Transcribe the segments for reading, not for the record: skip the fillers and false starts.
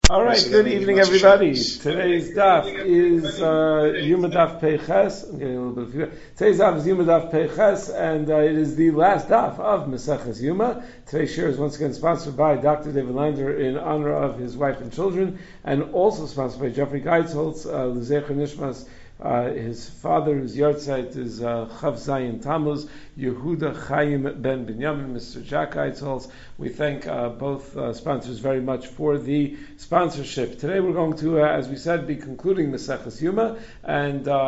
All right, good evening, everybody. Today's daf is Yuma Daf Peiches. I'm getting a little bit of Today's daf is Yuma Daf Peiches, and it is the last daf of Maseches Yuma. Today's share is once again sponsored by Dr. David Lander in honor of his wife and children, and also sponsored by Jeffrey Geitholz, L'zecher Nishmas. His father, whose yahrzeit is Chav Zayin Tammuz, Yehuda Chaim Ben Binyamin, Mr. Jack Eitzel's. We thank both sponsors very much for the sponsorship. Today we're going to, as we said, be concluding Maseches Yuma and the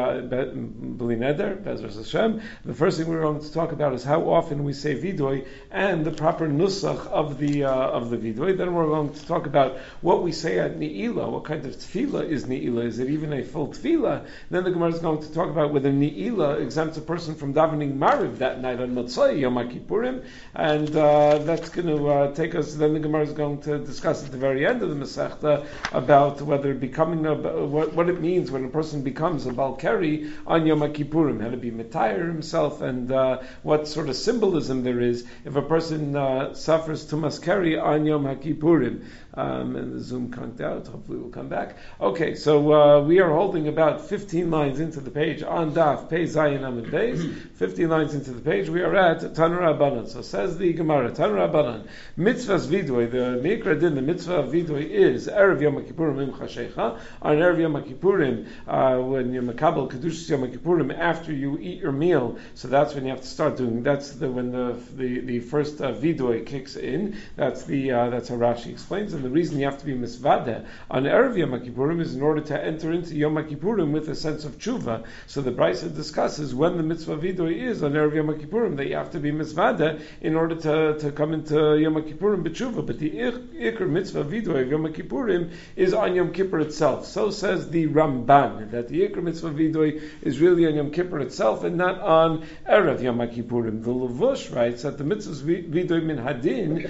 Bli Neder, Bezras Hashem. The first thing we're going to talk about is how often we say Vidoy and the proper nusach of the Vidoy. Then we're going to talk about what we say at Ni'ilah. What kind of tefillah is Ni'ilah? Is it even a full tefillah? Then the Gemara is going to talk about whether Ni'ilah exempts a person from davening Mariv that night on Motzai, Yom Kippurim, and that's going to take us. Then the Gemara is going to discuss at the very end of the Masechta about whether becoming what it means when a person becomes a Balkari on Yom Kippurim, how to be Metayer himself, and what sort of symbolism there is if a person suffers Tumas Keri on Yom Kippurim. And the Zoom conked out. Hopefully we'll come back. Okay, so we are holding about 15 lines into the page on Daf Pei Zayin Amud Beis. 15 lines into the page. We are at Tanur Rabbanan. So says the Gemara, Tanur Rabbanan, Mitzvahs Vidoy, the Mikra Din, the Mitzvah of Vidoy is Erev Yom Kippurim Im Chashecha. On Erev Yom Kippurim, when you Makabel Kedushas Yom Kippurim, after you eat your meal, so that's when you have to start doing. That's when the first Vidoy kicks in. That's how Rashi explains. And the reason you have to be misvada on Erev Yom Kippurim is in order to enter into Yom Kippurim with a sense of tshuva. So the Brisa discusses when the mitzvah vidoy is on Erev Yom Kippurim that you have to be misvada in order to come into Yom Kippurim b'tshuva. But the ikr mitzvah vidoy of Yom Kippurim is on Yom Kippur itself. So says the Ramban, that the ikr mitzvah vidoy is really on Yom Kippur itself and not on Erev Yom Kippurim. The Levush writes that the mitzvah vidoy min hadin.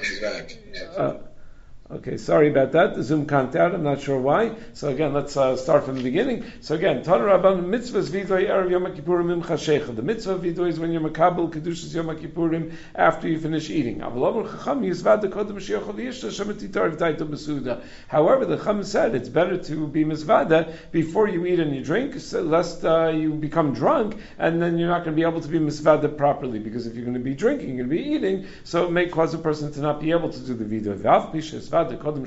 Okay, sorry about that. The Zoom conked out. I'm not sure why. So again, let's start from the beginning. So again, Tanur Rabbanan mitzvahs vidoy erev Yom Kippurim im chashecha. The mitzvah vidoy is when you're makabel kedushas Yom Kippurim after you finish eating. However, the Chacham said it's better to be misvada before you eat and you drink, lest you become drunk, and then you're not going to be able to be misvada properly. Because if you're going to be drinking, you're going to be eating, so it may cause a person to not be able to do the vidoy. And even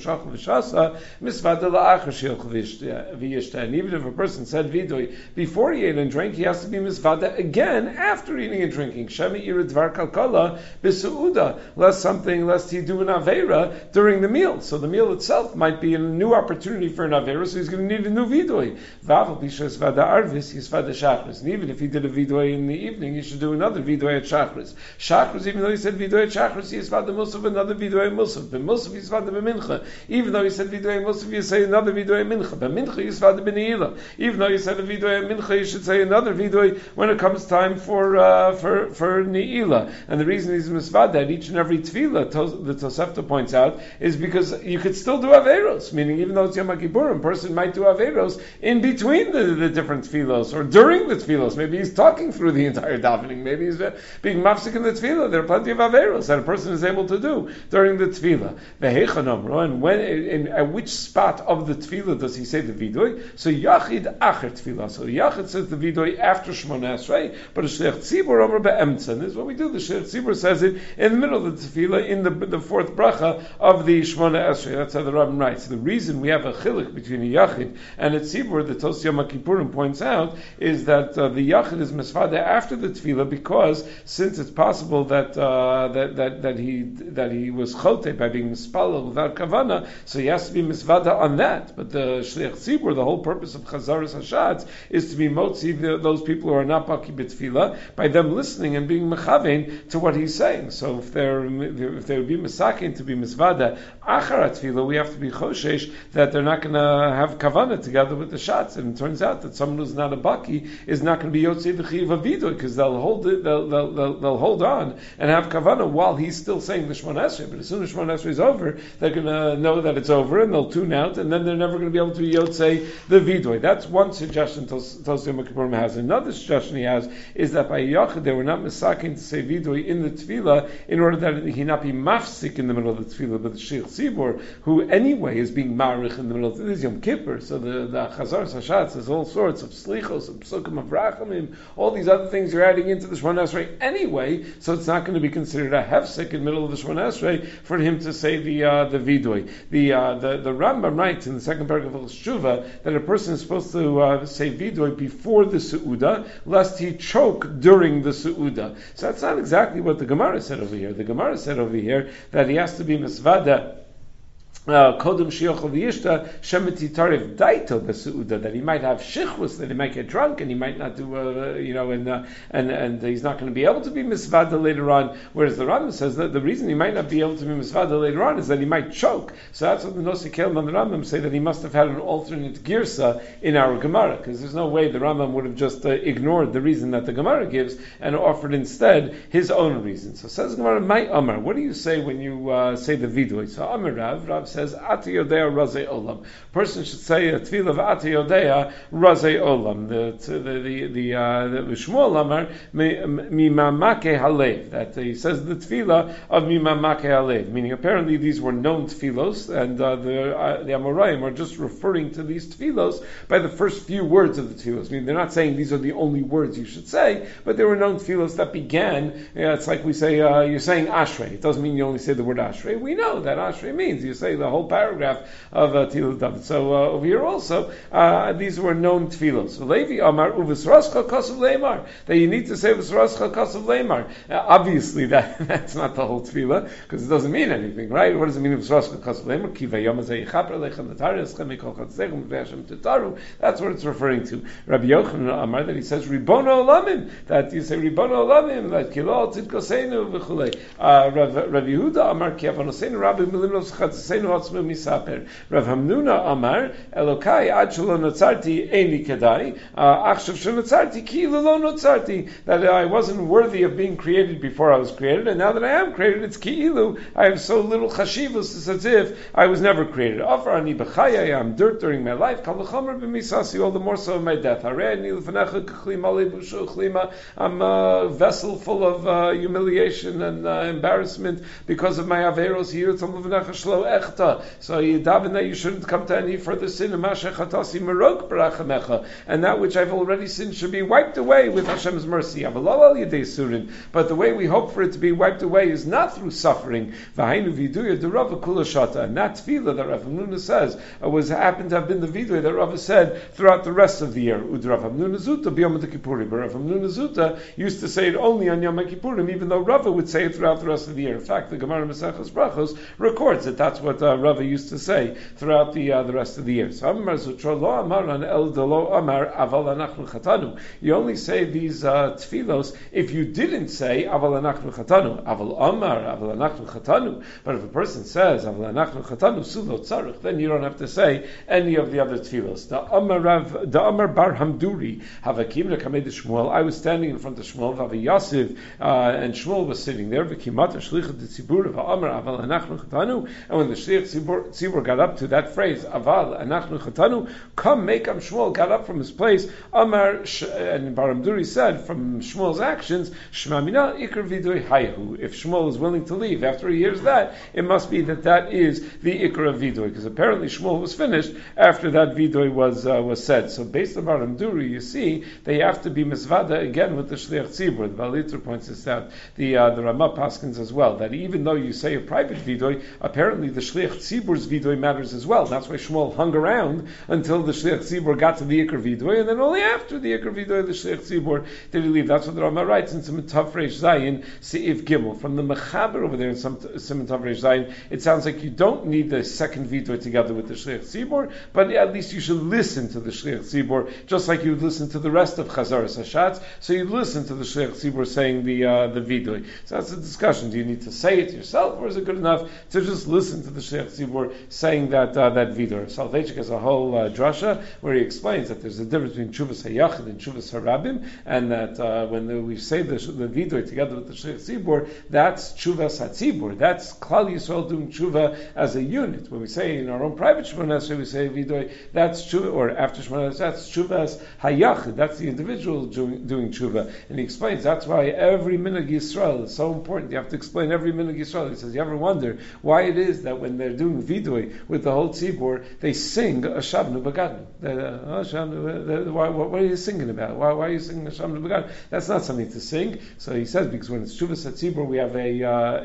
if a person said vidoy before he ate and drank, he has to be misvada again after eating and drinking. Lest he do an avera during the meal. So the meal itself might be a new opportunity for an avera, so he's going to need a new vidoy. And even if he did a vidoy in the evening, he should do another vidoy at shachris. Shachris, even though he said vidoy at shachris, he is vada musaf, another vidoy at musaf. But musaf is vada b'mincha. Even though he said vidoy musaf, you say another vidoy mincha. But mincha is vada b'neila. Even though you said a vidoy mincha, you should say another vidoy when it comes time for neila. And the reason he's misvada at each and every tefillah, the Tosefta points out, is because you could still do averos. Meaning, even though it's Yom Kippurim, a person might do averos in between the different tefillos or during the tefillos. Maybe he's talking through the entire davening. Maybe he's being mafsik in the tefillah. There are plenty of averos that a person is able to do during the tefillah. And at which spot of the tefillah does he say the vidoy? So Yachid Acher tefillah. So Yachid says the vidoy after Shmona Esrei, but a Shliach Tzibur over be'emtza. And this is what we do. The Shliach Tzibur says it in the middle of the tefillah, in the fourth bracha of the Shmona Esrei. That's how the Rabbin writes. The reason we have a chilik between a Yachid and a Tzibur, the Tos Yom Kippurim points out, is that the Yachid is misvada after the tefillah, because since it's possible that he was chote by being mispalel without kavana, so he has to be misvada on that. But the Shliach Tzibur, the whole purpose of Chazaras Hashatz, is to be motzi those people who are not baki b'tefillah by them listening and being mechavein to what he's saying. So if they would be misakin to be misvada achar tefillah, we have to be choshesh that they're not going to have kavana together with the shots. And it turns out that someone who's not a baki is not going to be yotzei the chiv of vidoy, because they'll hold on and have kavana while he's still saying the Shmona Esrei. But as soon as Shmona Esrei is over, they they're going to know that it's over and they'll tune out, and then they're never going to be able to be yotzei the vidoy. That's one suggestion Tos Yom Kippurim has. Another suggestion he has is that by Yachid they were not misaking to say vidoy in the tefillah in order that he not be mafsik in the middle of the tefillah, but the Sheikh Tzibur, who anyway is being marich in the middle of this Yom Kippur. So the Chazar Sashatz has all sorts of slichos, of psukim, of rachamim, all these other things you're adding into the Shemona Esrei anyway. So it's not going to be considered a hefsek in the middle of the Shemona Esrei for him to say the vidoy. The Rambam writes in the second paragraph of Shuva that a person is supposed to say vidoy before the Su'uda, lest he choke during the Su'uda. So that's not exactly what the Gemara said over here. The Gemara said over here that he has to be misvada Kodem Shiochel V'Yishta Shemeti Tarev Daito B'Su'uda, that he might have shichus, that he might get drunk, and he might not do, and he's not going to be able to be misvada later on. Whereas the Rambam says that the reason he might not be able to be misvada later on is that he might choke. So that's what the Nosei Kelim and the Rambam say, that he must have had an alternate girsa in our Gemara, because there's no way the Rambam would have just ignored the reason that the Gemara gives and offered instead his own reason. So says Gemara, my Amar, what do you say when you say the vidoy? So Amar Rav says Ati Yodea Razei Olam. Person should say a tefillah of Ati Yodea Razei Olam. The Shmuel Amar Mimamake Halev, that he says the tefillah of Mimamake Halev, meaning apparently these were known tefillos, and the Amoraim are just referring to these tefillos by the first few words of the tefillos. I mean, they're not saying these are the only words you should say, but there were known tefillos that began. It's like we say you're saying Ashrei. It doesn't mean you only say the word Ashrei. We know that Ashrei means you say the whole paragraph of Tefillah David. So over here also, these were known tefillos. Levi Amar Uvesrascha Kasav Leimar, that you need to say Uvesrascha Kasav Leimar. Obviously, that's not the whole tefillah, because it doesn't mean anything, right? What does it mean Uvesrascha Kasav Leimar? Ki vayom hazeh yichaper lechem l'tari eschem mikol chatzechem v'yashem tetaru. That's what it's referring to. Rabbi Yochanan Amar, that he says Ribono Olamim, that you say Ribono Olamim, that Kilo Tzidkoseinu v'chulei. Rabbi Yehuda Amar Ki Avonoseinu Rabbi Milimnos Chatzeseinu Hotzmu Misaper. Rav Hamnuna Amar Elokai Ad Shelo Notzarti Eini Kedai Achshav Shenotzarti Ki Lo Notzarti, that I wasn't worthy of being created before I was created, and now that I am created, it's Ki'ilu. I have so little chashivus, it's as if I was never created. Afar Ani B'chaya, I'm dirt during my life. Kal V'chomer B'misasi, all the more so in my death. Harei Lefanecha K'chli Malei B'shu Chlima. I'm a vessel full of humiliation and embarrassment because of my averos here. Tzom Lefanecha Shlo Echta. So you daven that you shouldn't come to any further sin. And that which I've already sinned should be wiped away with Hashem's mercy. But the way we hope for it to be wiped away is not through suffering. And that tefillah that Rav Hamnuna says happened to have been the vidoy that Rav said throughout the rest of the year. But Rav Hamnuna Zuta used to say it only on Yom Kippurim, even though Rava would say it throughout the rest of the year. In fact, the Gemara Maseches Brachos records that that's what Rava used to say throughout the rest of the year. So you only say these tefillos if you didn't say Aval Anachnu Chatanu. Aval Amar Aval Anachnu Chatanu. But if a person says Aval Anachnu Chatanu Sulo Tzarich, then you don't have to say any of the other tefillos. The Amar Bar Hamduri Havakim Lekamei Shmuel. I was standing in front of Shmuel, Vavi Yasiv, and Shmuel was sitting there. V'kimat Shlichut Tzibur V'Amar Aval Anachnu Chatanu. And when the Shlich Tzibur got up to that phrase Aval Anachnu Chatanu, come make Shmuel got up from his place. Amar and Bar Hamduri said from Shmuel's actions, Shema Mina Ikar Vidoy Hayhu. If Shmuel is willing to leave after he hears that, it must be that is the Ikar of Vidoy, because apparently Shmuel was finished after that Vidoy was said. So based on Bar Hamduri, you see they have to be misvada again with the Shliach Tzibur. The Balitzer points this out. The Ramah Paskins as well, that even though you say a private Vidoy, apparently the Shliach Tzibur's Vidoy matters as well. That's why Shmuel hung around until the Shliach Tzibur got to the Ikar Vidoy, and then only after the Ikar Vidoy, the Shliach Tzibur did he leave. That's what the Ramah writes in Siman Tav Reish Zayin, Seif Gimel. From the Mechaber over there in Siman Tav Reish Zayin, it sounds like you don't need the second Vidoy together with the Shliach Tzibur, but at least you should listen to the Shliach Tzibur, just like you would listen to the rest of Chazaras Hashatz, so you listen to the Shliach Tzibur saying the Vidoy. So that's a discussion. Do you need to say it yourself, or is it good enough to just listen to the Shliach Shliach Tzibur saying that Vidur. Soloveitchik has a whole drasha where he explains that there's a difference between Chuvas HaYachid and Chuvas HaRabim, and that when we say the Vidur together with the Shliach Tzibur, that's Chuvas HaTzibur. That's Klal Yisrael doing Tshuva as a unit. When we say in our own private Shemona Esrei, we say Vidur, that's Tshuva, or after Shemona Esrei, that's Chuvas HaYachid. That's the individual doing Tshuva. And he explains that's why every Minhag Yisrael is so important. You have to explain every Minhag Yisrael. He says, you ever wonder why it is that when they're doing Vidur with the whole Tzibur, they sing a Shavnu Bagadnu? What are you singing about? Why are you singing a Shavnu Bagadnu? That's not something to sing. So he says, because when it's Chuvas HaTzibur, we have a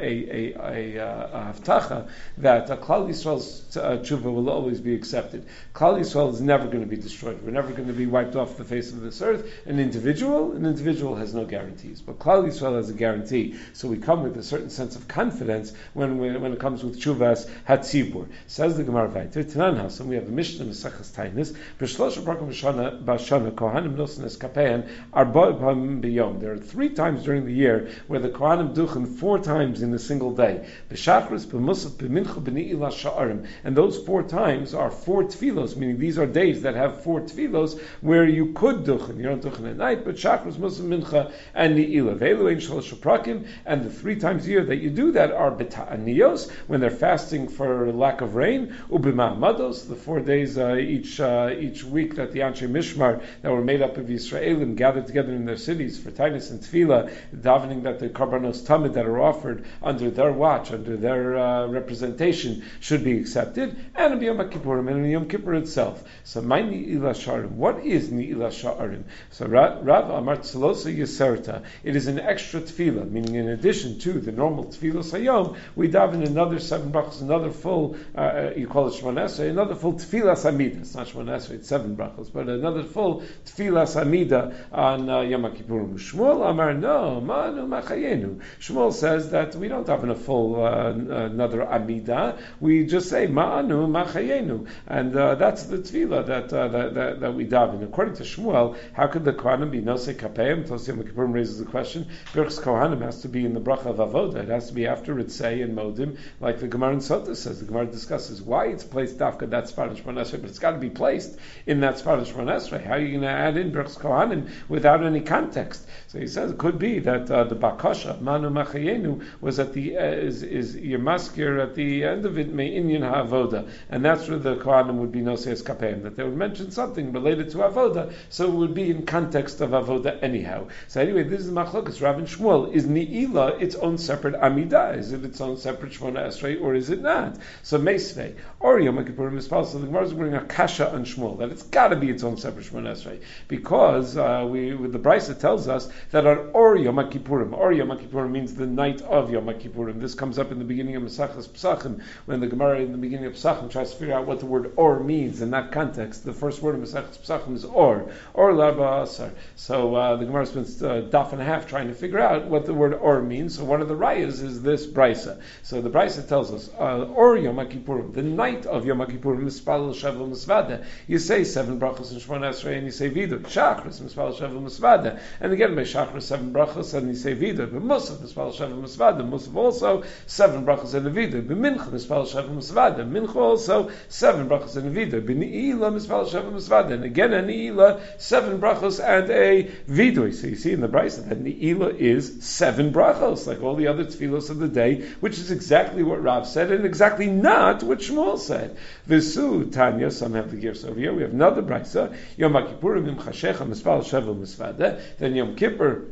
haftacha that Klal Yisrael's tshuva will always be accepted. Klal Yisrael is never going to be destroyed. We're never going to be wiped off the face of this earth. An individual has no guarantees, but Klal Yisrael has a guarantee. So we come with a certain sense of confidence when it comes with Chuvas HaTzibur. Says the Gemara Vayter, Tanan, and we have a Mishnah Mesachas Tainis, B'shlosha Prakim B'shana Kohanim Nosen Eskapein Arba Pam B'yom. There are 3 times during the year where the Kohanim duchen 4 times in a single day. B'shachris, b'musaf, b'mincha, b'ni'ila sha'arim. And those 4 times are 4 tefillos, meaning these are days that have 4 tefillos where you could duchen. You don't duchen at night, but shachris, musaf, mincha, and ni'ila. Ve'elu ein shalosh prakim, and the 3 times a year that you do that are b'ta'aniyos, when they're fasting for lack of rain, u'b'ma'amados, the 4 days each week that the Anshe Mishmar that were made up of Yisraelim gathered together in their cities for Tainus and Tefillah, davening that the Karbanos Tamid that are offered under their watch, under their representation, should be accepted, and Yom Kippurim, and Yom Kippur itself. So, my Ni'ila Sha'arim. What is Ni'ila Sha'arim? So, Rav Amar Tzalosa Yeserta. It is an extra tefillah, meaning in addition to the normal tefillah Sayom, we daven another 7 brachos, another full, you call it Shemona Esrei, another full tefillah Samida. It's not Shemona Esrei, it's 7 brachos, but another full tefillah Samida on Yom Kippurim. Shmuel Amar, no, Manu Machayenu. Shmuel says that we don't have a full another Amida. We just say Ma'anu Machayenu, and that's the tefillah that we daven. According to Shmuel, how could the Kohanim be Nosei Kapeim? Tos Yom Kippurim raises the question. Birchas Kohanim has to be in the bracha of Avoda. It has to be after Ritzei and Modim, like the Gemara in Sota says. The Gemara discusses why it's placed after that Spanish Shemona Esrei, but it's got to be placed in that Spanish Shemona Esrei. How are you going to add in Birchas Kohanim without any context? So he says it could be that the Bakasha Manu Machayenu was at the is Yemaskir at the end of it Me'inyan HaAvoda, and that's where the Kohanim would be Noseis Kapeim, that they would mention something related to Avoda, so it would be in context of Avoda anyhow. So anyway, this is Machlokas Rav and Shmuel. Is Ni'ila its own separate Amidah? Is it its own separate Shemona Esrei, or is it not? So Meisvei or Yom Kippurim is possible. So the Gemara is bringing a kasha on Shmuel that it's got to be its own separate Shemona Esrei, because with the Brisa tells us that on Or Yom Kippurim means the night of Yom Kippurim. This comes up in the beginning of Mesachas Pesachim, when the Gemara in the beginning of Pesachim tries to figure out what the word Or means in that context. The first word of Mesachas Pesachim is Or L'Arba Asar. So the Gemara spends a daf and a half trying to figure out what the word Or means. So one of the rayas is this Brisa. So the Brisa tells us Or Yom Kippurim, the night of Yom Kippurim, Mispal Shevel Misvada. You say 7 brachos in Shemona Esrei, and you say Vidur. Shachris Mispal Shevel Misvada, and again by Shachris 7 brachos, and you say Vidur. But Musaf Mispal Shevel Misvada. Musaf also 7 brachos in the Vidur. B'mincha Mispal Shevel Misvada. Mincha also 7 brachos in the Vidur. B'ni'ila Mispal Shevel Misvada, and again a Ni'ila 7 brachos and a Vidur. So you see in the Brisa that Ni'ila is 7 brachos, like all the other tefillos of the day, which is exactly what Rav said, and exactly not what Shmuel said. V'su Tanya, some have the gears over here. We have another Brisa. Yom Kippurim im Chashecha Mispal Shevel Misvada. Then Yom Kippur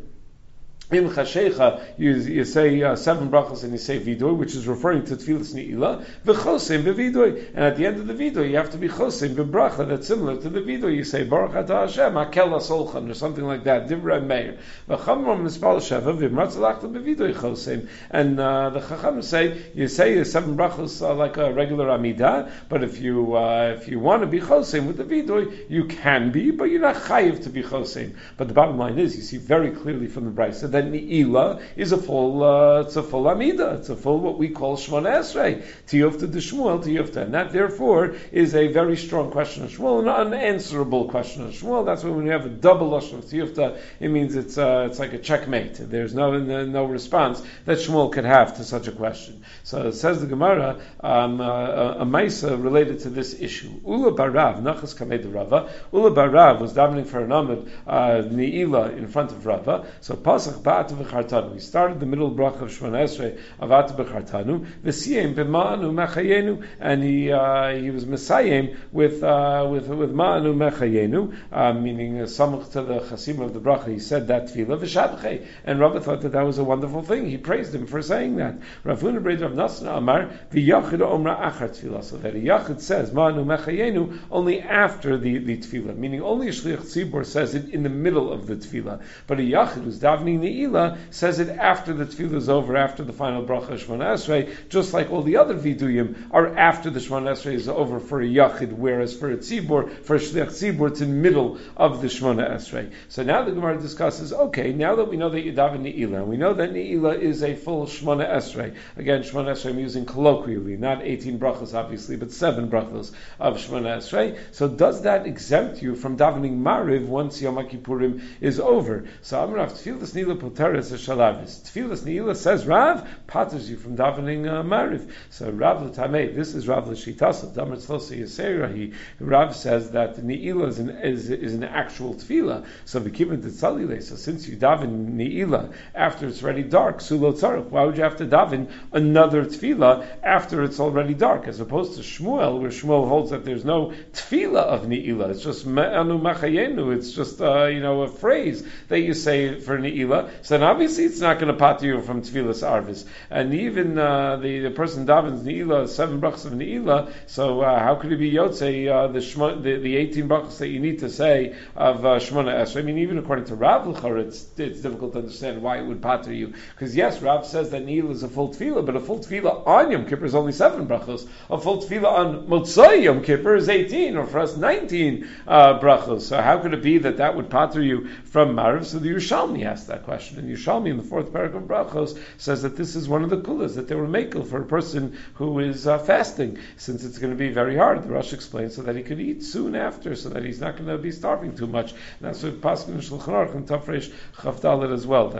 in Chashecha, you say 7 brachos and you say Vidoy, which is referring to Tfilas Ni'ila, v'chosim b'Vidoy. And at the end of the Vidoy, you have to be chosim b'bracha, that's similar to the Vidoy. You say Baruch Atah Hashem, Akel HaSolchan, or something like that, Divrei Meir. V'chamrom Mispal Sheva, v'imratzalachta b'Vidoy chosim. And the Chacham say, you say 7 brachos like a regular Amidah, but if you want to be chosim with the Vidoy, you can be, but you're not chayiv to be chosim. But the bottom line is, you see very clearly from the Brisa that that Ni'ila is a full, it's a full Amida. It's a full what we call Shmona Esrei. Tiyufta de Shmuel, Tiyufta. And that therefore is a very strong question of Shmuel, an unanswerable question of Shmuel. That's when you have a double Lashon of Tiyufta, it means it's like a checkmate. There's no response that Shmuel could have to such a question. So it says the Gemara, a Maisa related to this issue. Ula Barav, Nachas Kamed Rava. Ula Barav was davening for an Amid, Ni'ila in front of Rava. So Pasach Ba'at v'chartanu. He started the middle bracha of Shmona Esrei, Avat v'chartanu, v'siyem b'ma'anu mechayenu, and he was Messiah with Ma'anu mechayenu, meaning samach to the chasim of the bracha. He said that tefillah v'shabchei, and Rava thought that was a wonderful thing. He praised him for saying that. Rav Huna Brei Rav Nasna Amar v'yachid omra achar tefillah. So that a yachid says Ma'anu mechayenu only after the tefillah, meaning only a shliach tzibur says it in the middle of the tefillah, but a yachid who's davening Ne'ilah says it after the tefillah is over, after the final bracha of Shmona Esrei, just like all the other viduyim are after the Shmona Esrei is over for a yachid, whereas for a tzibur, for a shliach tzibur, it's in the middle of the Shmona Esrei. So now the Gemara discusses, okay, now that we know that you daven Ne'ilah, and we know that Ne'ilah is a full Shmona Esrei. Again, Shmona Esrei I'm using colloquially, not 18 brachos obviously, but 7 brachos of Shmona Esrei. So does that exempt you from davening Mariv once Yom Kippurim is over? So Amrav Tfilas Ne'ilah Poteres Shalavis. Tfilas Ne'ilah says Rav patters you from davening Mariv. So Rav L'Tamei, this is Rav L'Shitasa. Damar Tzlosa Yiserahi. Rav says that Ne'ilah is an actual tefillah. So V'kibin Tetzalile. So since you daven Ne'ilah after it's already dark, Sulo Tzarech, why would you have to daven another tefillah after it's already dark? As opposed to Shmuel, where Shmuel holds that there's no tefillah of Ne'ilah. It's just Me'anu Machayenu. It's just a phrase that you say for Ne'ilah. So then obviously it's not going to pater you from Tfilas Arvis. And even the person davens Ne'ilah, 7 brachos of Ne'ilah, so how could it be Yotzei, the 18 brachos that you need to say of Shmona Esrei? I mean, even according to Rav L'char, it's difficult to understand why it would pater you. Because yes, Rav says that Ne'ilah is a full tefillah, but a full tefillah on Yom Kippur is only 7 brachos. A full tefillah on Motzai Yom Kippur is 18, or for us 19 brachos. So how could it be that would pater you from Mariv? So the Yerushalmi asked that question, and Yerushalmi in the 4th paragraph of Brachos says that this is one of the kulas that they were makel for a person who is fasting, since it's going to be very hard. The Rosh explains so that he could eat soon after, so that he's not going to be starving too much. And that's what Paskin and Shulchan Aruch and Tafresh Chavdalet as well.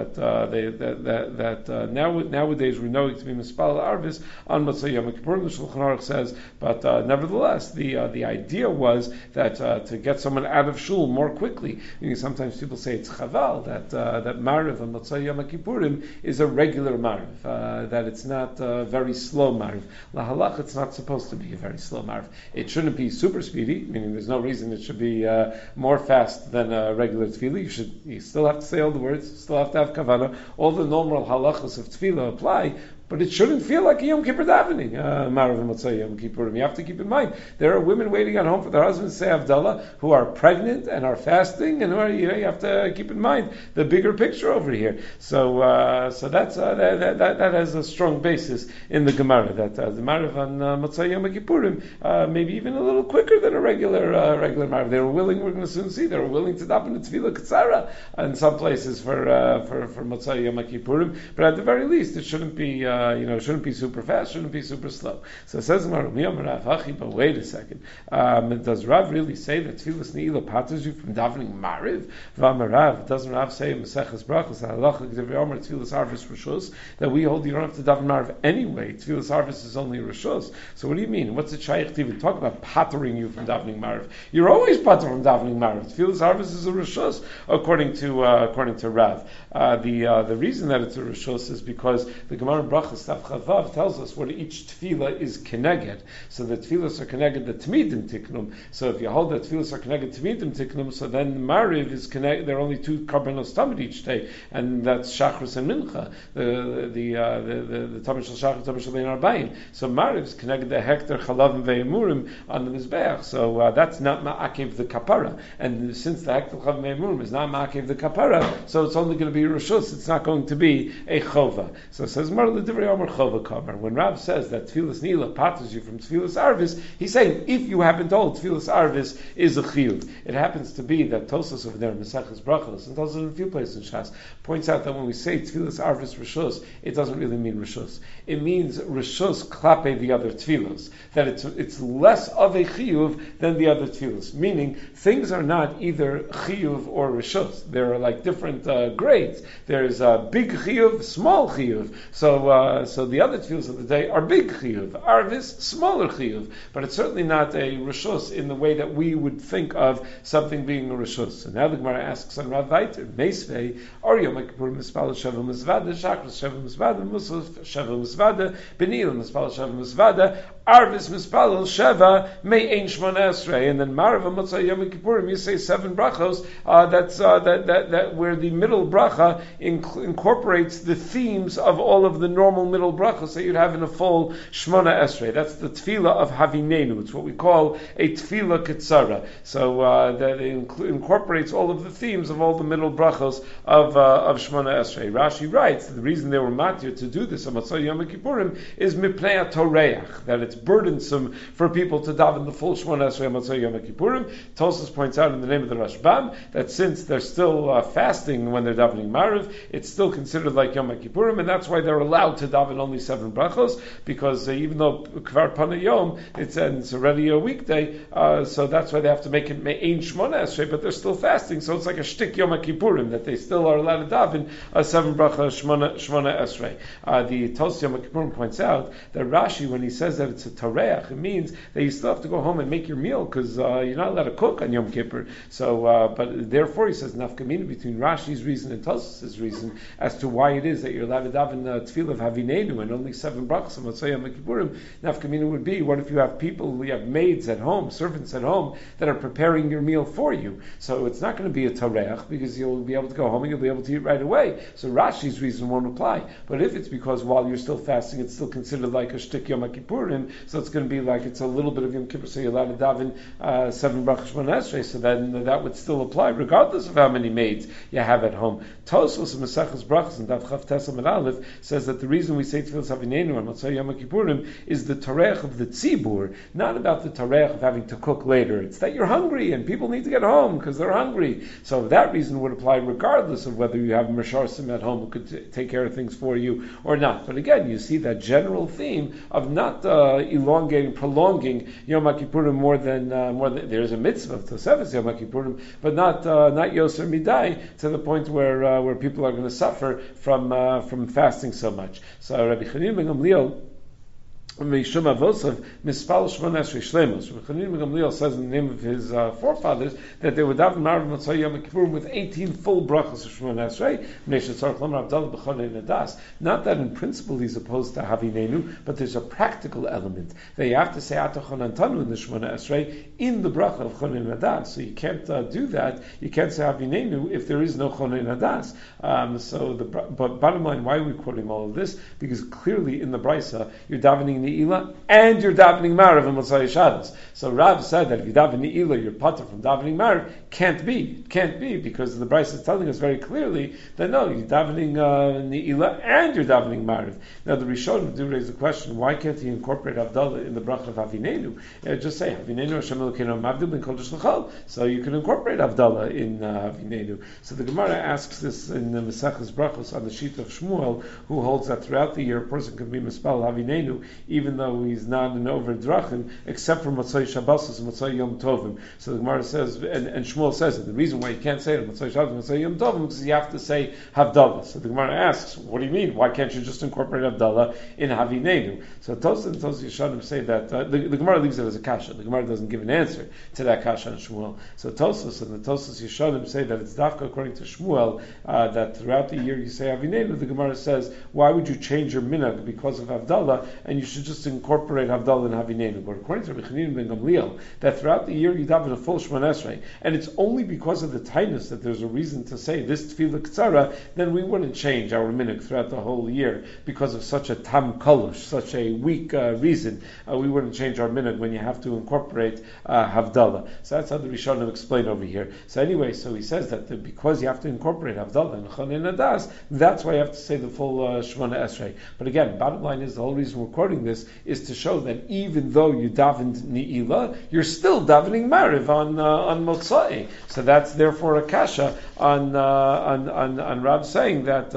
Nowadays we're knowing to be Mispal Arvis on Motzei Yom Kippur. The Shulchan Aruch says, but nevertheless, the idea was that to get someone out of shul more quickly. Sometimes people say it's chaval that Mariv and Motzei Yom Kippurim is a regular Mariv, that it's not a very slow Mariv. Lahalach, it's not supposed to be a very slow Mariv. It shouldn't be super speedy, meaning there's no reason it should be more fast than a regular tefillah. You still have to say all the words, still have to have kavanah. All the normal halachas of tefillah apply, but it shouldn't feel like a Yom Kippur davening, Marav and Motzei Yom Kippurim. You have to keep in mind, there are women waiting at home for their husbands to say Havdalah who are pregnant and are fasting, and you have to keep in mind the bigger picture over here. So that's that has a strong basis in the Gemara, that the Marav and Motzei Yom Kippurim maybe even a little quicker than a regular Marav. They were willing, we're going to soon see, they were willing to daven the Tefillah Ketzara in some places for Motzei Yom Kippurim, but at the very least it shouldn't be shouldn't be super fast, shouldn't be super slow. So it says, but wait a second. Does Rav really say that Tfilas Ne'ilah paters you from davening Mariv? Doesn't Rav say in Maseches Brachos Tfilas Arvis Rishos that we hold you don't have to daven Mariv anyway? Tfilas Arvis is only Rishos. So what do you mean? What's it shaykh to even talk about patering you from davening Mariv? You're always pater from davening Mariv. Tfilas Arvis is a Rishos according to Rav. The reason that it's a Rishos is because the Gemara Brachos Stav Chavav tells us what each tefillah is keneged. So the tefillahs are keneged the tmidim tiknum. So if you hold that tefillahs are keneged tmidim tiknum, so then Mariv is keneged. There are only 2 karbanos tamid each day, and that's Shachris and Mincha. The tamid shel Shachris, tamid shel Bein Arbaim. So Mariv is keneged the hektar chalav and ve'emurim on the mizbeach. So that's not ma'akev the kapara. And since the hektar chalav and ve'emurim is not ma'akev the kapara, so it's only going to be rishus. It's not going to be a chova. So it says Mar l'divrei When Rav says that Tfilas Nila patters you from Tfilas Arvis, he's saying if you happen to hold Tfilas Arvis is a chiyuv. It happens to be that Tosas over there in Maseches Brachos, and Tosas in a few places in Shas, points out that when we say Tfilas Arvis Rishus, it doesn't really mean Rishus. It means Rishus klape the other Tfilos. That it's less of a chiyuv than the other Tfilos. Meaning, things are not either chiyuv or Rishus. There are like different grades. There's a big chiyuv, small chiyuv. So the other tefillos of the day are big chiyuv, arvis smaller chiyuv, but it's certainly not a rishus in the way that we would think of something being a rishus. And now the Gemara asks on Rav Vaiter, Meisvei, Or Yom Kippur Mispal Sheva Mizvada, Shachris Sheva Mizvada, Musaf Sheva Mizvada, Benil Mispal Sheva Mizvada, Arvis Mispal Sheva May Ein Shmona Esrei, and then Marav Motzai Yom Kippurim you say 7 brachos. That where the middle bracha incorporates the themes of all of the normal middle brachos that you'd have in a full Shmona Esrei. That's the tefillah of Havinenu. It's what we call a tefillah ketzara. So that incorporates all of the themes of all the middle brachos of Shmona Esrei. Rashi writes that the reason they were matir to do this on Motzei Yom Kippurim is mipnei toreach, that it's burdensome for people to daven the full Shmona Esrei on Motzei Yom Kippurim. Tosfos points out in the name of the Rashbam that since they're still fasting when they're davening Mariv, it's still considered like Yom Kippurim, and that's why they're allowed to daven only 7 brachos, because even though Kvar Pana Yom, it's already a weekday, so that's why they have to make it Me'ein Shmona Esrei, but they're still fasting, so it's like a shtik Yom Kippurim, that they still are allowed to daven a 7 bracha Shmona Esrei. The Tos Yom Kippurim points out that Rashi, when he says that it's a tareach, it means that you still have to go home and make your meal, because you're not allowed to cook on Yom Kippur. So, but therefore he says nafkamina between Rashi's reason and Tosfos' reason as to why it is that you're allowed to daven the tefillah of Havinenu and only 7 brachos on Motzei Yom Kippurim. Nafkamina would be, what if you have people, you have maids at home, servants at home that are preparing your meal for you? So it's not going to be a tareach because you'll be able to go home and you'll be able to eat right away. So Rashi's reason won't apply. But if it's because while you're still fasting, it's still considered like a shtik Yom Kippurim, so it's going to be like it's a little bit of Yom Kippur, so you're allowed to daven 7 brachos Shmona Esrei, so then that would still apply regardless of how many maids you have at home. Tosfos in Maseches Brachos and Daf Chav Tes Amud Aleph says that the reason we say Tfilas Havinenu on Motzei Yom Kippurim is the tareach of the tzibur, not about the tareach of having to cook later. It's that you're hungry and people need to get home because they're hungry. So that reason would apply regardless of whether you have Mesharsim at home who could take care of things for you or not. But again, you see that general theme of not prolonging Yom Kippurim more than there's a mitzvah of Tosefes Yom Kippurim, but not Yoser Midai to the point where people are going to suffer from fasting so much. So Rabbi Chanina ben Gamliel Mishum Avosav Mispal Shmona Esrei Shlemos. Rabbi Chanina ben Gamliel says in the name of his forefathers that they would daven Marav Motzei Yom Kippurim with 18 full brachos of Shmona Esrei. Not that in principle he's opposed to Havinenu, but there's a practical element that you have to say Ata Chonantanu in the Shmona Esrei in the bracha of Chonen Hadas. So you can't do that. You can't say Havinenu if there is no Chonen Hadas. But bottom line, why are we quoting all of this? Because clearly in the Brisa you're davening Ne'ilah and you're davening Marav and Motzei Shabbos. So Rav said that if you daven Ne'ilah, you're patur from davening Marav. Can't be, because the Brisa is telling us very clearly that no, you're davening Ne'ilah and you're davening Marav. Now the Rishonim do raise the question, why can't he incorporate Havdalah in the bracha of Havinenu? Just say Havinenu Hashem Elokeinu Mavdu Ben Kodesh L'Chol. So you can incorporate Havdalah in Havinenu. So the Gemara asks this in the Maseches Brachos on the sheet of Shmuel, who holds that throughout the year a person can be Mispal Havinenu even though he's not an over drachim, except for Motzei Shabbos and Motzei Yom Tovim. So the Gemara says, and Shmuel says it, the reason why you can't say it Motzei Shabbos and Motzei Yom Tovim is because you have to say Havdalah. So the Gemara asks, what do you mean? Why can't you just incorporate Havdalah in Havinenu? So Tosfos and Tosfos Yeshanim say that the Gemara leaves it as a kasha. The Gemara doesn't give an answer to that kasha on Shmuel. So Tosfos and the Tosfos Yeshanim say that it's dafka according to Shmuel that throughout the year you say Havinenu. The Gemara says, why would you change your minhag because of Havdalah, and you should should just incorporate Havdalah and Havinenu. But according to Rabbi Chanina ben Gamliel, that throughout the year you daven a full Shemona Esrei, and it's only because of the tightness that there's a reason to say this Tefillah Ktsara, then we wouldn't change our minhag throughout the whole year because of such a tam kolosh, such a weak reason. We wouldn't change our minhag when you have to incorporate Havdalah. So that's how the Rishonim explain over here. So anyway, so he says that because you have to incorporate Havdalah and Chanin Adas, that's why you have to say the full Shemona Esrei. But again, bottom line is the whole reason we're quoting this is to show that even though you davened Ni'ilah, you're still davening Mariv on Motzai. So that's therefore a kasha on Rav saying that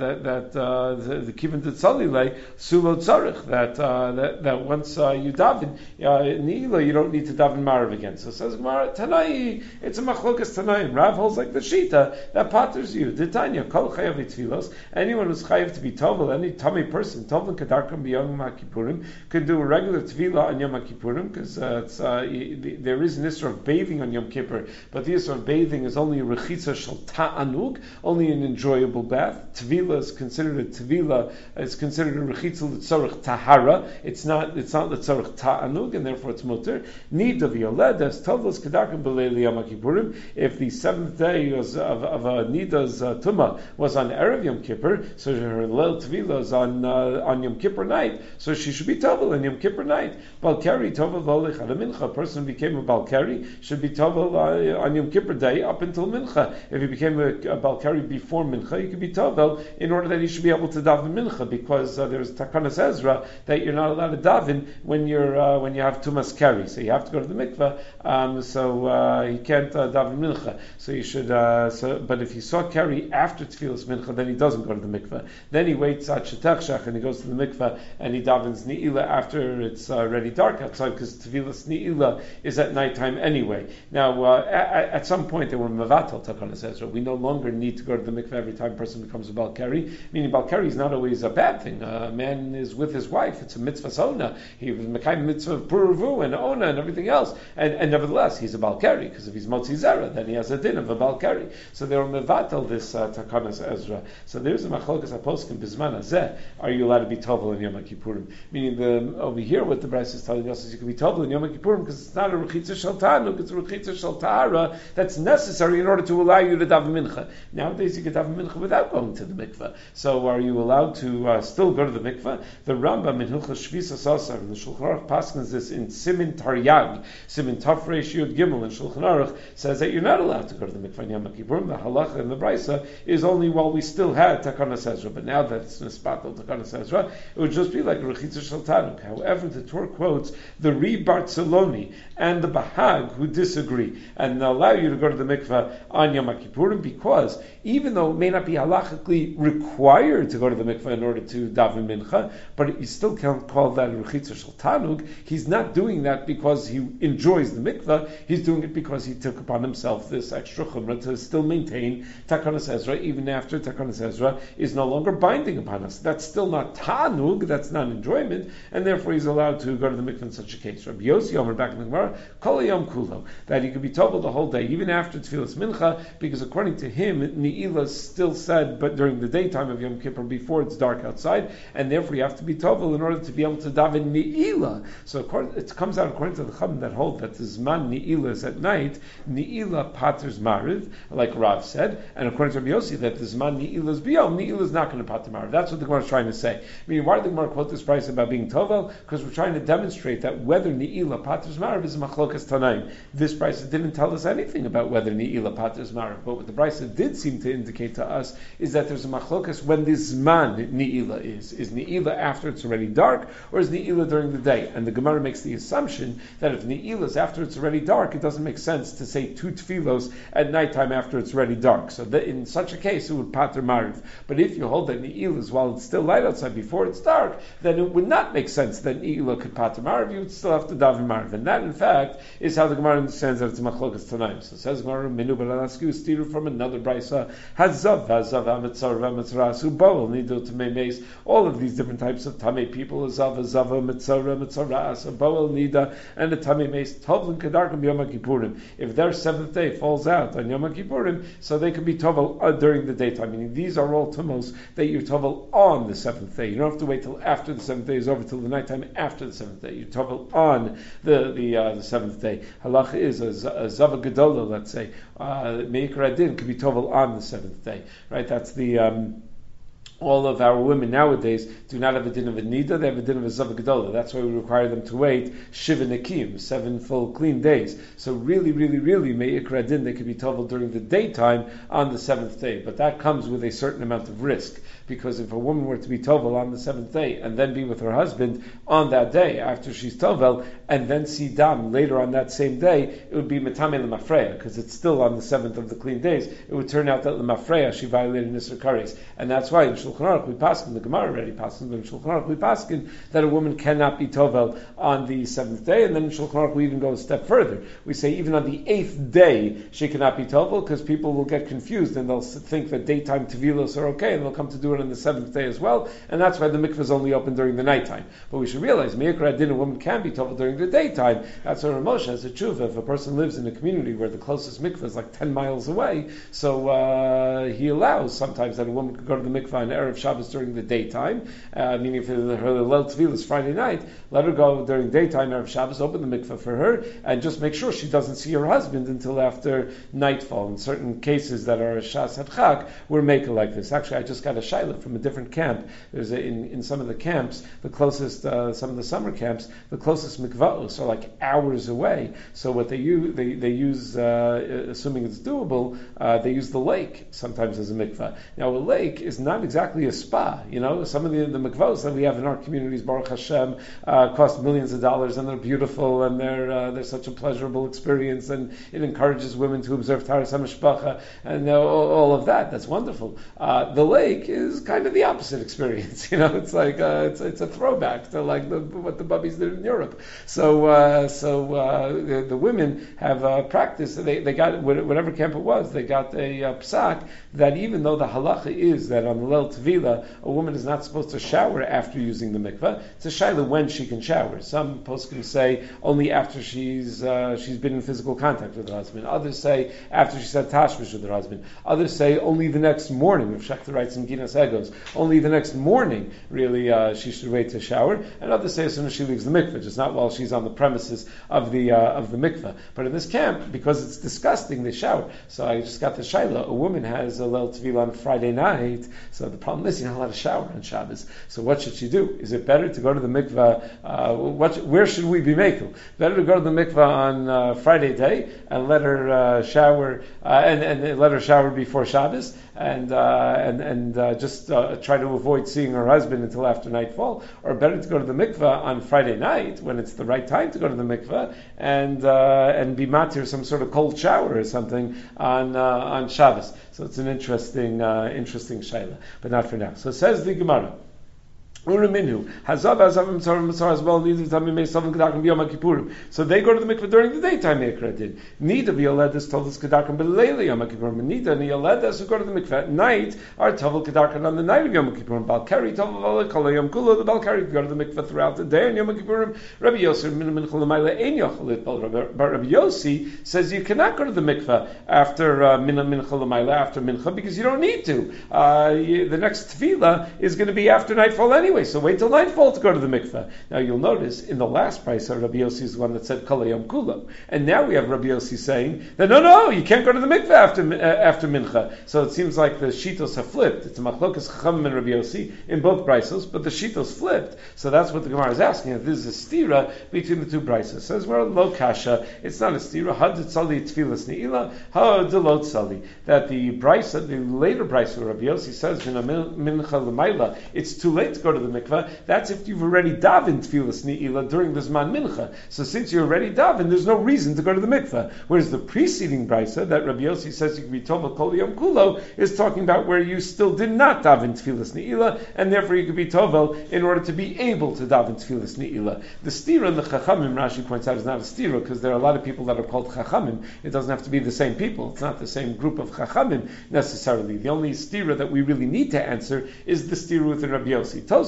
the Kivan Tetzalile Sulo Tzarich that once you daven Ni'ilah, you don't need to daven Mariv again. So it says Gemara Tanai, it's a machlokas Tanaim. Rav holds like the Shita that patters you. The Tanya Kol Chayav Tfilos. Anyone who's chayav to be tovel, any tummy person, tovel kedarkam b'yom HaKippurim, can do a regular tefillah on Yom HaKippurim because there is an issur of bathing on Yom Kippur, but the issur of bathing is only a rechitza shel ta'anug, only an enjoyable bath. Tefillah is considered a tefillah. It's considered a rechitza l'tzorich tahara. It's not l'tzorich ta'anug, and therefore it's mutter. Need of yoledes tovelos kedarkam b'leil Yom HaKippurim. If the seventh day of a nida's tumah was on erev Yom Kippur, so her Leil Tevila is on Yom Kippur night, so she should be Tovel on Yom Kippur night. Balkari Tovel V'olech Ad Mincha. A person who became a Balkari should be Tovel on Yom Kippur day up until Mincha. If he became a Balkari before Mincha, he could be Tovel in order that he should be able to daven Mincha, because there's Takanas Ezra that you're not allowed to daven when you have Tumas Kari. So you have to go to the mikveh, so he can't daven Mincha. So you should. But if he saw Kari after Tfilas Mincha, then he doesn't go to the mikveh. Then he waits at Shetachshach and he goes to the mikveh and he davens Ni'ilah after it's already dark outside, because Tevilas Ni'ilah is at nighttime anyway. Now, at some point they were Mavatal Takanas Ezra. We no longer need to go to the mikveh every time a person becomes a Balkari. Meaning Balkari is not always a bad thing. A man is with his wife. It's a mitzvah sona. He was Mekayim mitzvah of Puravu and Ona and everything else. And nevertheless, he's a Balkari, because if he's Motzi Zera, then he has a din of a Balkari. So they were Mavatal this Takanas Ezra. So there's a machlokas haposkim bizman hazeh. Are you allowed to be tovel in Yom Kippurim? Meaning over here, what the Bryce is telling us is you can be tovel in Yom Kippurim because it's not a rechitza shel tanuk, it's a rechitza shel tahara that's necessary in order to allow you to daven mincha. Nowadays you can daven mincha without going to the mikveh. So are you allowed to still go to the mikveh? The Rambam in Hilchos Shvisas Asar and the Shulchan Aruch paskins this in Simin Taryag, Simin Tafresh Yud Gimel, and Shulchan Aruch says that you're not allowed to go to the mikveh in Yom Kippurim. The halacha and the Brisa is only while we still had Takanas Ezra, but now that it's Nispatel Takanas Ezra, it would just be like Rechitza Shel Tanuk. However, the Torah quotes the Ri Bartzaloni and the Bahag who disagree and allow you to go to the mikveh on Yom Kippurim, because even though it may not be halachically required to go to the mikveh in order to daven mincha, but you still can't call that Rechitza Shel Tanuk. He's not doing that because he enjoys the mikveh. He's doing it because he took upon himself this extra chumrah to still maintain Takanas Ezra, even after Takanas Ezra is no longer binding upon us. That's still not Tanug, that's not enjoyment, and therefore he's allowed to go to the mikveh in such a case. Rabbi Yossi Omer back in the Gemara, Kol Yom Kulo, that he could be told the whole day, even after Tfilas Mincha, because according to him, Ni'ilah is still said, but during the daytime of Yom Kippur, before it's dark outside, and therefore you have to be tovel in order to be able to daven Ni'ilah. So it comes out according to the Chum that hold that the Zman Ni'ilah is at night, Ni'ilah paters Mariv, like Rav said, and according to Rabbi Yossi that the Zman Ni'ilah is Biyom, Ni'ilah is not going to pater Mariv. That's what the Gemara is trying to say. I mean, why did the Gemara quote this price about being tovel? Because we're trying to demonstrate that whether Ni'ilah paters Mariv is a machlokas Tanaim. This price didn't tell us anything about whether Ni'ilah paters Mariv, but what the price did seem to indicate to us is that there's a machlokas when the Zman Ni'ilah is. Is Ni'ilah after it's already dark, or is Ni'ilah during the day? And the Gemara makes the assumption that if Ni'ilah is after it's already dark, it doesn't make sense to say two tefillos at nighttime after it's already dark. So that in such a case, it would pater Mariv. But if you hold that Ni'ilah is while it's still light outside before it's dark, then it would not make sense that Ni'ilah could pater Mariv. You would still have to daven Mariv. And that, in fact, is how the Gemara understands that it's machlokas Tanaim. So it says Gemara, Minu Balanasku, steer from another brisa, Hazav, Amitzar, Amitzarasu, Boel, Nido, Tamei Meis, all of these different types of Tamei people, Hazav, Amitzar, Amitzarasu, Boel, Nida, and the Tamei Meis, Tovlin, Kedarkim, Yom Kippurim. If their seventh day falls out on Yom Kippurim, so they could be Tovel during the daytime, meaning these are all tumos that you're Tovel on the seventh day. You don't have to wait till after the seventh day day is over till the nighttime after the seventh day. You tovel on the seventh day. Halacha is a zava gedola, let's say. Meikar adin could be tovel on the seventh day, right? That's the all of our women nowadays do not have a din of a nida, they have a din of a zava gedola. That's why we require them to wait shiva nekim, 7 full clean days. So really, me'ikra din, they could be tovel during the daytime on the 7th day. But that comes with a certain amount of risk. Because if a woman were to be tovel on the 7th day and then be with her husband on that day after she's tovel and then see dam later on that same day, it would be metame lemafreya because it's still on the 7th of the clean days. It would turn out that lemafreya she violated Nisr Kares, and that's why in Shulchan Aruch we paskin, the Gemara already paskin, but in Shulchan Aruch we paskin that a woman cannot be tovel on the 7th day, and then in Shulchan Aruch we even go a step further. We say even on the 8th day she cannot be tovel because people will get confused and they'll think that daytime tevilos are okay and they'll come to do it on the 7th day as well, and that's why the mikveh is only open during the nighttime. But we should realize, me'ikra adin, a woman can be tovel during the daytime. That's why Ramosha has a tshuva. If a person lives in a community where the closest mikveh is like 10 miles away, so he allows sometimes that a woman could go to the mikveh on Erev Shabbos during the daytime, meaning if her Leil Tefillah is Friday night, let her go during daytime, Erev Shabbos, open the mikveh for her, and just make sure she doesn't see her husband until after nightfall. In certain cases that are a Shas Hadchak, we're making like this. Actually, I just got a shayla from a different camp. There's in some of the camps, the closest, some of the summer camps, the closest mikvahos are like hours away. So what they use, they use, assuming it's doable, they use the lake sometimes as a mikvah. Now a lake is not exactly a spa. You know, some of the mikvahos that we have in our communities, Baruch Hashem, cost millions of dollars, and they're beautiful, and they're such a pleasurable experience, and it encourages women to observe Taharas HaMishpacha, and all of that. That's wonderful. The lake is kind of the opposite experience. You know, it's like it's a throwback to like what the bubbies did in Europe. So the women have practiced. They got whatever camp it was. They got a psak that even though the halacha is that on the Leil Tevila a woman is not supposed to shower after using the mikveh, it's a shayla when she can shower. Some poskim say only after she's been in physical contact with her husband. Others say after she said tashmish with her husband. Others say only the next morning. If Shechta writes in Ginas Egos, only the next morning really she should wait to shower. And others say as soon as she leaves the mikveh, just not while she's on the premises of the mikveh. But in this camp, because it's disgusting, they shower. So I just got the shayla. A woman has a Leil Tevila on Friday night, so the problem is you're not allowed to shower on Shabbos. So what should she do? Is it better to go to the mikveh? Where should we be making? Better to go to the mikveh on Friday day and let her shower and let her shower before Shabbos and just try to avoid seeing her husband until after nightfall, or better to go to the mikveh on Friday night when it's the right time to go to the mikveh and be matir some sort of cold shower or something on Shabbos. So it's an interesting shayla, but not for now. So says the Gemara. Uriminu hazav mitzvah as well. So they go to the mikveh during the daytime. Meikra did. Nida v'yoledes tovel kedarkan b'leili Yom Kippurim. Nida and yoledes who go to the mikveh at night are tovel kedarkan on the night of Yom Kippurim. Balkari tovel kol Yom Kula. The Balkari go to the mikveh throughout the day on Yom Kippurim. Rabbi Yossi min cholamayla ein yochel litbal. But Rabbi Yossi says you cannot go to the mikveh after min cholamayla after mincha because you don't need to. The next tefillah is going to be after nightfall anyway. So wait till nightfall to go to the mikveh. Now you'll notice in the last price, Rabbi Yossi is the one that said Kol Yom Kulo, and now we have Rabbi Yossi saying that no, you can't go to the mikveh after mincha. So it seems like the shitos have flipped. It's a machlokas chachamim and Rabbi Yossi in both prices, but the shitos flipped. So that's what the Gemara is asking. If this is a stira between the two prices, says well, lo kasha. It's not a stira. Had tzali tfilas neila. Had lo tzali. That the brisa, the later brisa, Rabbi Yossi says mincha l'mayla. It's too late to go to the mikveh. That's if you've already davened tfilas ne'ilah during the Zman Mincha. So since you're already davened, there's no reason to go to the mikveh. Whereas the preceding brisa that Rabbi Yossi says you can be tovel kol yom kulo is talking about where you still did not daven tfilas ne'ilah, and therefore you could be tovel in order to be able to daven tfilas ne'ilah. The stira in the Chachamim, Rashi points out, is not a stira because there are a lot of people that are called Chachamim. It doesn't have to be the same people. It's not the same group of Chachamim necessarily. The only stira that we really need to answer is the stira within Rabbi Yossi. Tosfos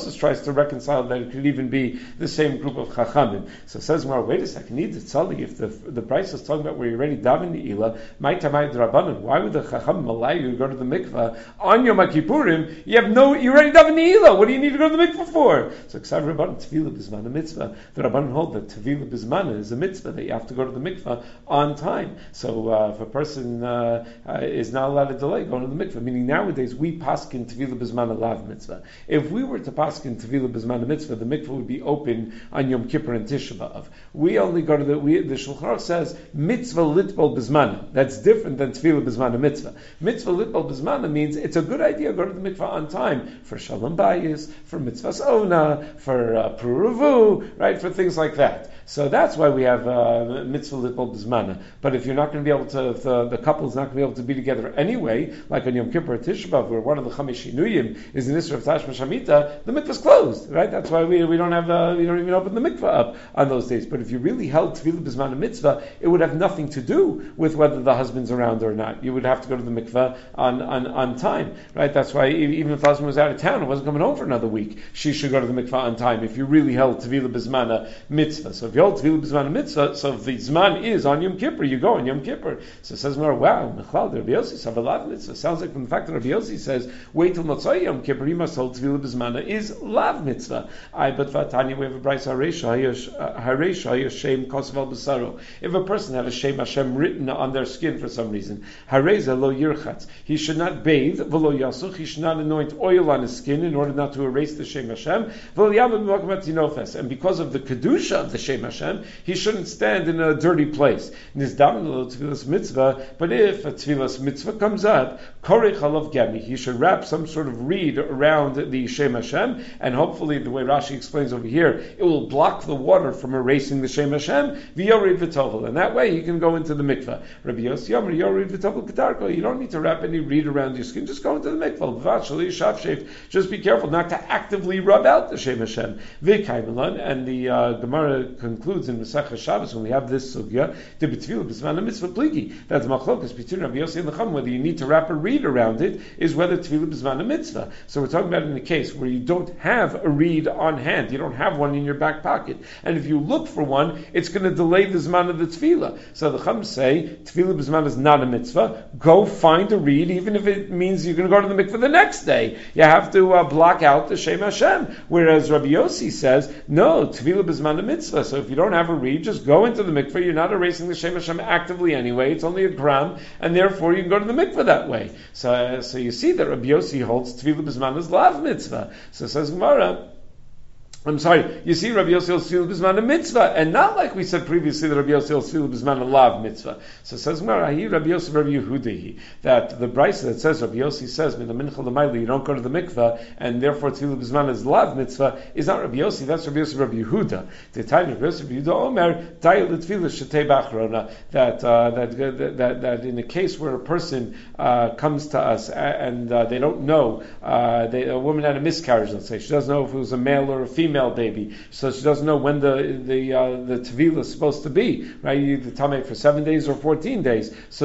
Tosfos tries to reconcile that it could even be the same group of Chachamim. So it says, well, wait a second, need to tell you if the price is talking about where you're already daven the Ila, why would the Chachamim allow you to go to the mikveh on Yom Kippurim? You already daven the Ila. What do you need to go to the mikveh for? So Ksav Rabbanan Tefillah B'zman a mitzvah. The Rabbanan hold that Tefillah B'zman is a mitzvah that you have to go to the mikveh on time. So if a person is not allowed to delay going to the mikveh, meaning nowadays we paskin Tefillah B'zman a lav mitzvah. If we were to paskin Tefillah B'zman a mitzvah, the mikveh would be open on Yom Kippur and Tisha B'av. We only go to the Shulchan Aruch says mitzvah litbol b'zmana. That's different than Tefillah B'zman mitzvah. Mitzvah litbol b'zmana means it's a good idea to go to the mikveh on time for shalom bayis, for mitzvahs ona, for pruruvu, right, for things like that. So that's why we have mitzvah litbol b'zmana. But if you're not going to be able to, if the couple's not going to be able to be together anyway, like on Yom Kippur or Tisha B'av, where one of the Chamesh Shinuyim is an Isra of Tashma Shamita, the mikveh's closed, right? That's why we don't even open the mikveh up on those days. But if you really held Tefillah B'zman a mitzvah, it would have nothing to do with whether the husband's around or not. You would have to go to the mikveh on time, right? That's why even if the husband was out of town and wasn't coming home for another week, she should go to the mikveh on time if you really held Tefillah B'zman a mitzvah. So if you hold Tefillah B'zman a mitzvah, so if the Zman is on Yom Kippur, you go on Yom Kippur. So it says, wow, Mechlal, Rabbi Yossi, Savalav mitzvah. Sounds like from the fact that Rabbi Yossi says, wait till Motzai Yom Kippur, you must hold Tefillah B'zman is lav mitzvah. But Vatanya, we have a Bryce Haresha Shem Kosoval Basaro. If a person had a Shem Hashem written on their skin for some reason, Hareza lo yirchatz. He should not bathe, v'lo yasuch. He should not anoint oil on his skin in order not to erase the Shem Hashem. And because of the kedusha of the Shem Hashem, he shouldn't stand in a dirty place. But if a tefillas mitzvah comes up, korech halav gemi, he should wrap some sort of reed around the Shem Hashem, and hopefully, the way Rashi explains over here, it will block the water from erasing the Shem Hashem, v'yorid v'tovel, and that way he can go into the mikveh. Rabbi Yossi Yomer, yorid v'tovel kedarko, you don't need to wrap any reed around your skin, just go into the mikveh. Just be careful not to actively rub out the Shem Hashem. V'kaimelan, and the Gemara concludes in Masechah Shabbos when we have this sugya, to b'tefillah b'zman mitzvah pligi, that's machlokas between Rabbi Yossi and the Chum, whether you need to wrap a reed around it, is whether tefillah b'zman mitzvah. So we're talking about in a case where you don't have a reed on hand, you don't have one in your back pocket, and if you look for one, it's going to delay the zman of the tefillah. So the Chum say, tefillah b'zman is not a mitzvah, go find a reed, even if it means you're going to go to the mikveh the next day. You have to block out the Shem Hashem. Whereas Rabbi Yossi says, no, tefillah b'zman a mitzvah, so if you don't have a reed, just go into the mikveh, you're not erasing the Shem Hashem actively anyway, it's only a gram, and therefore you can go to the mikveh that way. So you see that Rabbi Yossi holds tefillah b'zman as lav mitzvah. So says Gemara, you see Rabbi Yossi holds tefillah b'zman a mitzvah, and not like we said previously that Rabbi Yossi holds tefillah b'zman a lav mitzvah. So it says Gemara, Rabbi Yossi Rabbi Yehuda, that the Brisa that says Rabbi Yossi says min mincha l'mayli, you don't go to the mikveh, and therefore tefillah b'zman is lav mitzvah, is not Rabbi Yossi, that's Rabbi Yossi Rabbi Yehuda. The time Rabbi Yossi Rabbi Yehuda Omer dayel l'tefillah shetei b'achrona, that in a case where a person comes to us and they don't know, a woman had a miscarriage, let's say, she doesn't know if it was a male or a female baby, so she doesn't know when the tevilah is supposed to be, right? You the tamei for 7 days or 14 days. So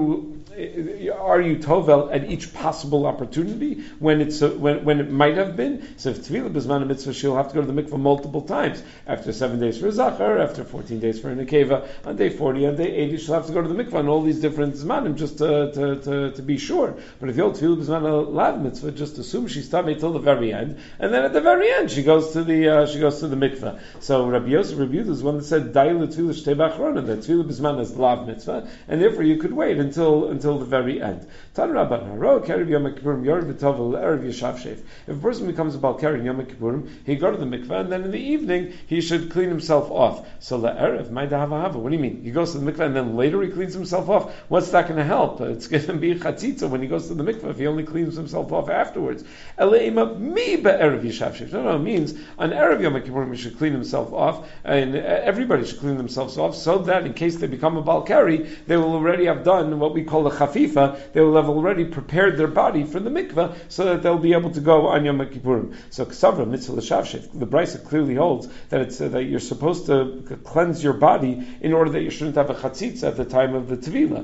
are you tovel at each possible opportunity when it might have been? So if tevilah b'zman mitzvah, she'll have to go to the mikveh multiple times. After 7 days for a zachar, after 14 days for a nekeva, on day 40, on day 80, she'll have to go to the mikveh on all these different zmanim just to be sure. But if you're tevilah b'zman a lav mitzvah, just assume she's tamei till the very end, and then at the very end she goes to the mikveh. So Rabbi Yosef Yehuda is one that said dayel l'tefillah shtei b'achrona, that tefillah b'zman is lav mitzvah, and therefore you could wait until the very end. Tan Rabban Haro Kerev Yom Kippurim Yoreh V'Tovel Erev Yeshav Sheif. If a person becomes a Baal Keren Yom Kippurim, he go to the mikveh, and then in the evening he should clean himself off. So la'erev my dahava. What do you mean? He goes to the mikveh and then later he cleans himself off. What's that going to help? It's going to be chatzitza when he goes to the mikveh if he only cleans himself off afterwards. Eleima mi be'erev Yeshav Sheif. No, it means on Erev Yom Kippurim he should clean himself off, and everybody should clean themselves off, so that in case they become a Balkari, they will already have done what we call a chafifa. They will have already prepared their body for the mikveh, so that they'll be able to go on Yom Kippurim. So Ksavra Mitzvah L'Shavshef, the Brisa clearly holds that it's that you're supposed to cleanse your body in order that you shouldn't have a chatzitza at the time of the Tevila,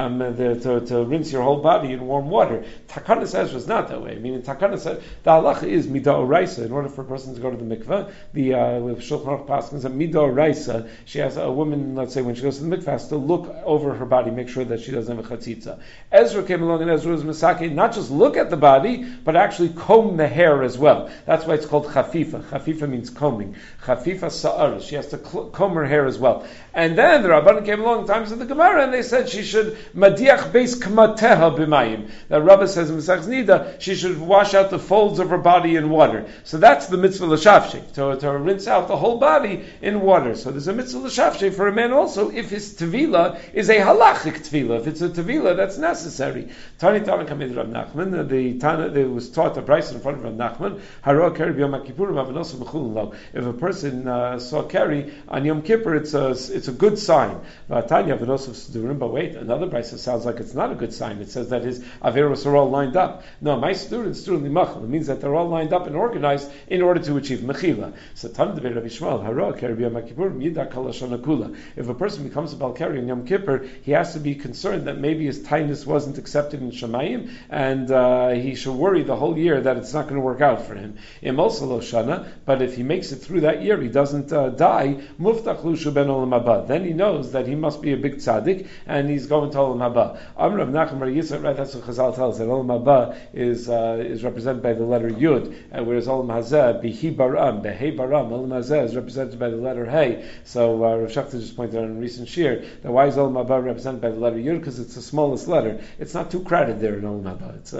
to rinse your whole body in warm water. Takana says was not that way. Meaning Takana said the halacha is midah oraisa. In order for a person to go to the mikveh, the Shulchan Aruch Paskins that midah oraisa. She has a woman, let's say, when she goes to the mikveh, has to look over her body, make sure that she doesn't have a chatzitza. Ezra came along, and Ezra was misake, not just look at the body, but actually comb the hair as well. That's why it's called chafifa. Chafifa means combing. Chafifa sa'ar. She has to comb her hair as well. And then the Rabbanan came along times of the Gemara, and they said she should madiach beis kamateha b'mayim. That Rabba says in Masechus Nida, she should wash out the folds of her body in water. So that's the mitzvah l'shavshei, to rinse out the whole body in water. So there's a mitzvah l'shavshei for a man also if his tevila is a halachic tevila. If it's a tevila that's necessary. Tani Tana Kamid Rav Nachman, the Tana, there was taught a brayso in front of Rav Nachman. Haro keri b'Yom Kippurim avanosu b'chulin lo. If a person saw keri on Yom Kippur, it's a good sign. Tanya avanosu sedurim. But wait, another brayso sounds like it's not a good sign. It says that his averos are all lined up. No, my students student limachal. It means that they're all lined up and organized in order to achieve mechila. So Tana Rabbi Shmuel, Haro keri b'Yom Kippurim yidah kol hashana kula. If a person becomes a balkari in Yom Kippur, he has to be concerned that maybe his tainus wasn't accepted in Shemayim, and he should worry the whole year that it's not going to work out for him. Im also lo shana, but if he makes it through that year, he doesn't die, muftach lushu ben olam haba. Then he knows that he must be a big tzaddik, and he's going to olam haba. Amr Rav Nachman Bar Yisrael, right? That's what Chazal tells that olam haba is represented by the letter Yud, whereas olam hazeh bihi baram, behei baram, olam hazeh is represented by the letter Hey. So Rav Shachta just pointed out in a recent shir that why is olam haba represented by the letter Yud? Because it's the smallest letter. It's not too crowded there in olam haba. It's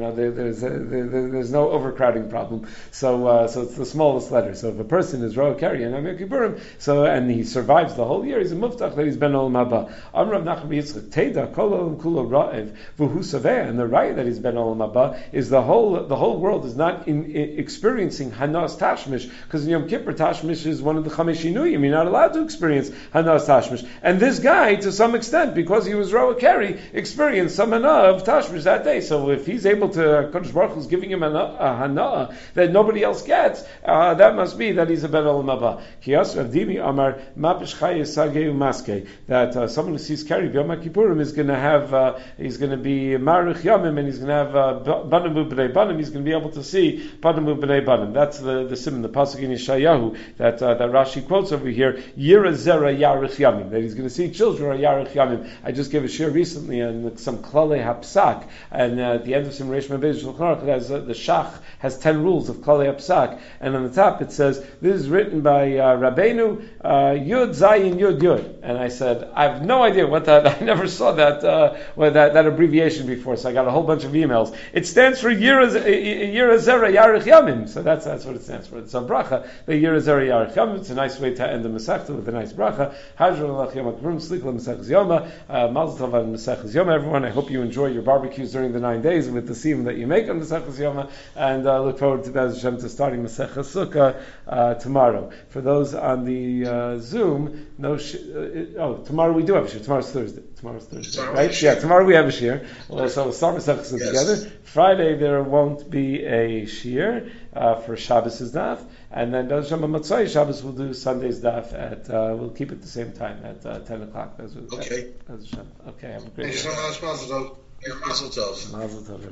there's no overcrowding problem. So it's the smallest letter. So if a person is Roa Kari and Yom Kippurim, and he survives the whole year, he's a muftach that he's ben olam haba. Amrav Nachman Yitzchak Teda Kol Olam Kulo Ra'ev V'Hu Saveh, and the right that he's ben olam haba is the whole world is not experiencing Hanas Tashmish, because in Yom Kippur Tashmish is one of the Chamesh Inuyim. You're not allowed to experience Hanas Tashmish, and this guy to some extent, because he was Roa Kari, experienced some hana of Tashmish that day. So if he's able to, Kodesh Baruch Hu is giving him a hana that nobody else gets, that must be that he's a ben olam haba. Kiyas Rav Dimi Amar Mapish Chaye Sagei Umaske, that someone who sees Kari B'Yom Kippurim is going to have, he's going to be Marich Yamim, and he's going to have Banamu B'nei Banim. He's going to be able to see Banamu B'nei Banim. That's the simon, the pasuk in Yeshayahu that Rashi quotes over here. Yira Zera Yarich Yamim, that he's going to see children are Yarich Yamim. I just gave a shir recently on some Klalei HaPsak, and at the end of some Reish Mabez Shulchan Aruch, it has the Shach has 10 rules of Klalei HaPsak, and on the top it says this is written by Rabbeinu Yud Zayin Yud Yud, and I said I have no idea what that. I never saw that abbreviation before, so I got a whole bunch of emails. It stands for Yira Zera Yarich Yamim, so that's what it stands for. It's a bracha, the Yira Zera Yarich Yamim. It's a nice way to end the Masechta with a nice bracha. Hajru Lach Yom Kippurim Slikla Masechus Yoma, Mazel Tov on Masechus Yoma. Everyone, I hope you enjoy your barbecues during the 9 days with the siyum that you make on Masechus Yoma, and look forward to Be'ez Hashem to starting Masechus Sukkah tomorrow. For those on the Zoom, tomorrow we do have a shir. Tomorrow's Thursday, right? Yeah, tomorrow we have a shir. So we'll start Masechus together. Friday there won't be a shir for Shabbos' daf, and then Be'ez Hashem on Motzai Shabbos we'll do Sunday's daf at we'll keep it the same time at 10 o'clock. Okay. Okay, have a great day. Mazel tov.